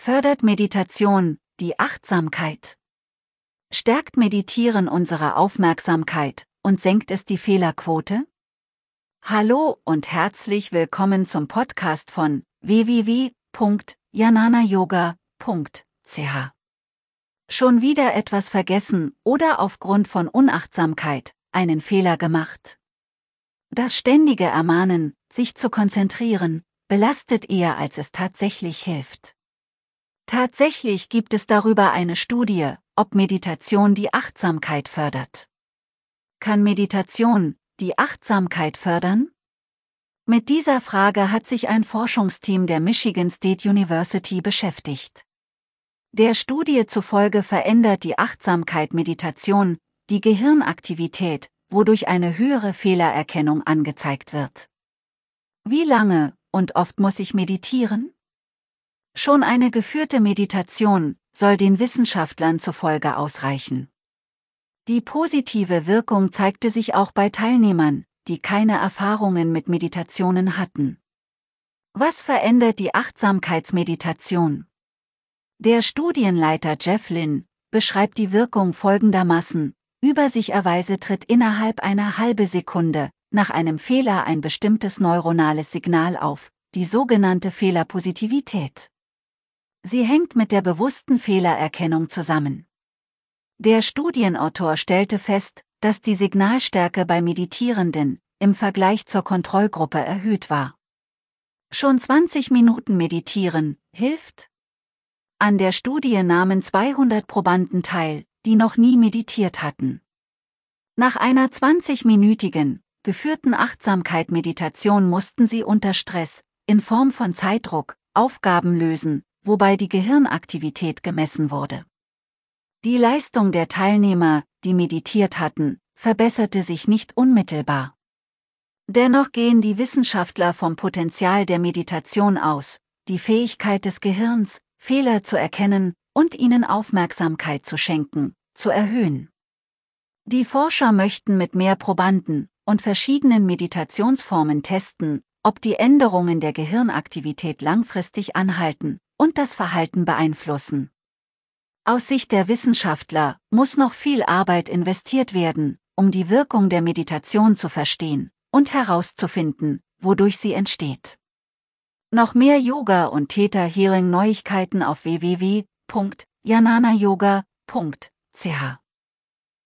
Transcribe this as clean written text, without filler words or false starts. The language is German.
Fördert Meditation die Achtsamkeit? Stärkt Meditieren unsere Aufmerksamkeit und senkt es die Fehlerquote? Hallo und herzlich willkommen zum Podcast von www.jnanayoga.ch. Schon wieder etwas vergessen oder aufgrund von Unachtsamkeit einen Fehler gemacht? Das ständige Ermahnen, sich zu konzentrieren, belastet eher, als es tatsächlich hilft. Tatsächlich gibt es darüber eine Studie, ob Meditation die Achtsamkeit fördert. Kann Meditation die Achtsamkeit fördern? Mit dieser Frage hat sich ein Forschungsteam der Michigan State University beschäftigt. Der Studie zufolge verändert die Achtsamkeit Meditation die Gehirnaktivität, wodurch eine höhere Fehlererkennung angezeigt wird. Wie lange und oft muss ich meditieren? Schon eine geführte Meditation soll den Wissenschaftlern zufolge ausreichen. Die positive Wirkung zeigte sich auch bei Teilnehmern, die keine Erfahrungen mit Meditationen hatten. Was verändert die Achtsamkeitsmeditation? Der Studienleiter Jeff Lynn beschreibt die Wirkung folgendermaßen: Übersicherweise tritt innerhalb einer halben Sekunde nach einem Fehler ein bestimmtes neuronales Signal auf, die sogenannte Fehlerpositivität. Sie hängt mit der bewussten Fehlererkennung zusammen. Der Studienautor stellte fest, dass die Signalstärke bei Meditierenden im Vergleich zur Kontrollgruppe erhöht war. Schon 20 Minuten meditieren hilft? An der Studie nahmen 200 Probanden teil, die noch nie meditiert hatten. Nach einer 20-minütigen, geführten Achtsamkeit-Meditation mussten sie unter Stress, in Form von Zeitdruck, Aufgaben lösen, wobei die Gehirnaktivität gemessen wurde. Die Leistung der Teilnehmer, die meditiert hatten, verbesserte sich nicht unmittelbar. Dennoch gehen die Wissenschaftler vom Potenzial der Meditation aus, die Fähigkeit des Gehirns, Fehler zu erkennen und ihnen Aufmerksamkeit zu schenken, zu erhöhen. Die Forscher möchten mit mehr Probanden und verschiedenen Meditationsformen testen, ob die Änderungen der Gehirnaktivität langfristig anhalten und das Verhalten beeinflussen. Aus Sicht der Wissenschaftler muss noch viel Arbeit investiert werden, um die Wirkung der Meditation zu verstehen und herauszufinden, wodurch sie entsteht. Noch mehr Yoga- und Theta Healing Neuigkeiten auf www.jnanayoga.ch